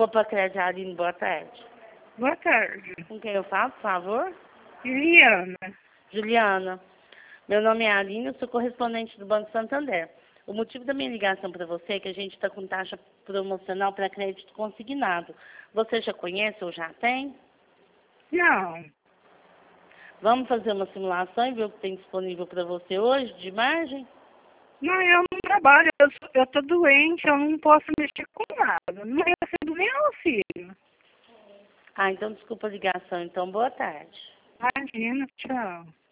Copa Crédito Aline, boa tarde. Boa tarde. Com quem eu falo, por favor? Juliana. Juliana. Meu nome é Aline, eu sou correspondente do Banco Santander. O motivo da minha ligação para você é que a gente está com taxa promocional para crédito consignado. Você já conhece ou já tem? Não. Vamos fazer uma simulação e ver o que tem disponível para você hoje de margem? Não, eu não trabalho, eu tô doente, eu não posso mexer com nada. Não recebo nem auxílio. Ah, então desculpa a ligação. Então, boa tarde. Imagina, tchau.